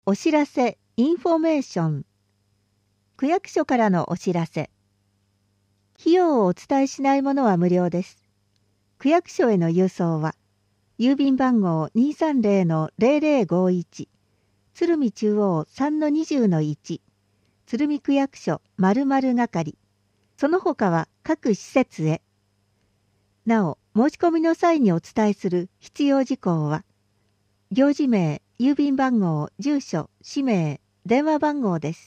お知らせインフォメーション。区役所からのお知らせ。費用をお伝えしないものは無料です。区役所への郵送は郵便番号 230-0051 鶴見中央 3-20-1 鶴見区役所〇〇係。その他は各施設へ。なお、申し込みの際にお伝えする必要事項は行事名、郵便番号、住所、氏名、電話番号です。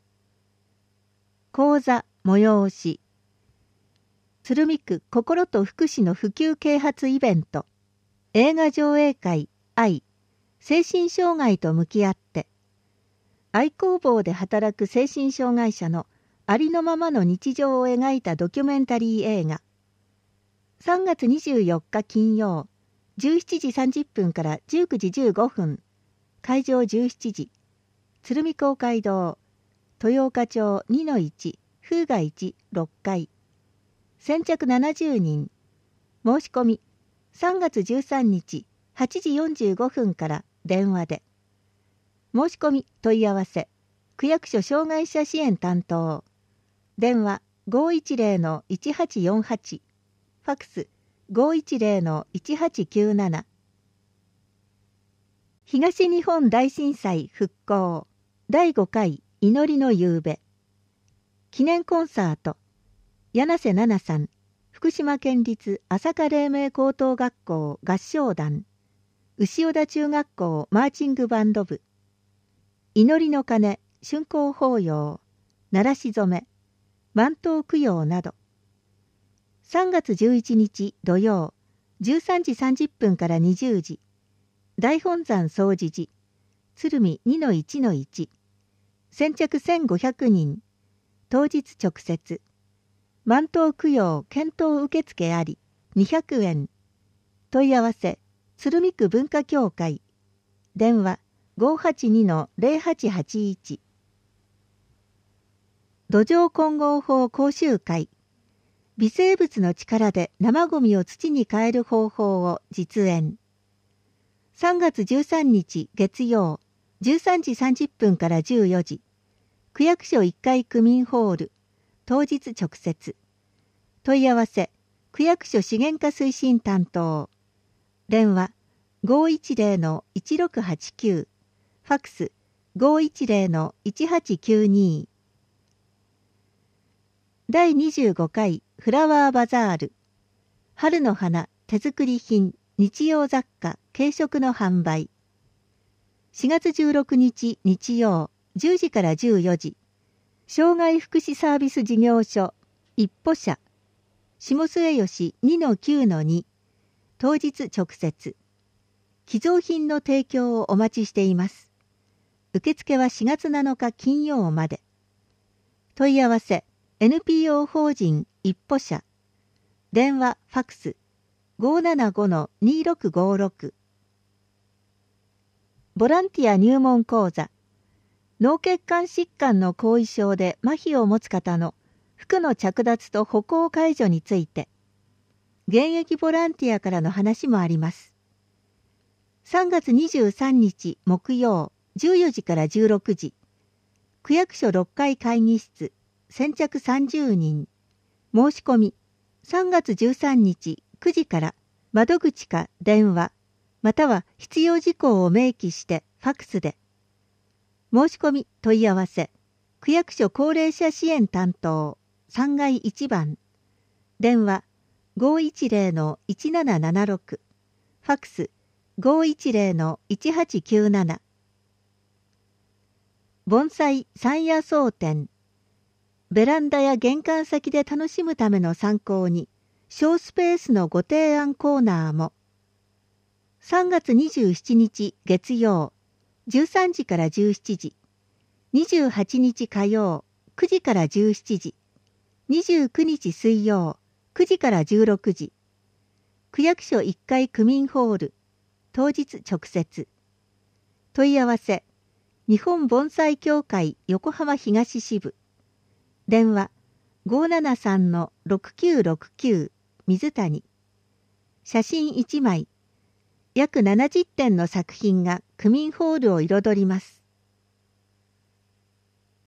講座、催し。鶴見区心と福祉の普及啓発イベント。映画上映会、愛。精神障害と向き合って。愛工房で働く精神障害者のありのままの日常を描いたドキュメンタリー映画。3月24日金曜、17時30分から19時15分。会場17時。鶴見公会堂。豊岡町 2-1 風雅1 6階。先着70人。申し込み3月13日8時45分から電話で。申し込み問い合わせ区役所障害者支援担当。電話 510-1848 ファクス 510-1897。東日本大震災復興第5回祈りの夕べ記念コンサート。柳瀬奈々さん、福島県立朝霞黎明高等学校合唱団、牛尾田中学校マーチングバンド部、祈りの鐘、春光法要、鳴らし染め、万灯供養など。3月11日土曜、13時30分から20時、大本山総持寺、鶴見 2-1-1、先着1500人、当日直接。万灯供養検討受付あり200円。問い合わせ鶴見区文化協会。電話 582-0881。土壌混合法講習会。微生物の力で生ごみを土に変える方法を実演。3月13日月曜13時30分から14時。区役所1階区民ホール。当日直接。問い合わせ区役所資源課推進担当。電話 510-1689 ファクス 510-1892。第25回フラワーバザール。春の花手作り品日用雑貨軽食の販売。4月16日日曜10時から14時。障害福祉サービス事業所一歩社下末吉 2-9-2 当日直接。寄贈品の提供をお待ちしています。受付は4月7日金曜まで。問い合わせ NPO 法人一歩社。電話ファクス 575-2656。ボランティア入門講座。脳血管疾患の後遺症で麻痺を持つ方の服の着脱と歩行介助について、現役ボランティアからの話もあります。3月23日木曜14時から16時、区役所6階会議室、先着30人、申し込み、3月13日9時から窓口か電話、または必要事項を明記してファクスで。申し込み問い合わせ区役所高齢者支援担当3階1番。電話 510-1776 ファクス 510-1897。盆栽山野草展。ベランダや玄関先で楽しむための参考に小スペースのご提案コーナーも。3月27日月曜13時から17時、28日火曜9時から17時、29日水曜9時から16時、区役所1階区民ホール、当日直接。問い合わせ日本盆栽協会横浜東支部。電話 573-6969 水谷。写真1枚。約70点の作品が区民ホールを彩ります。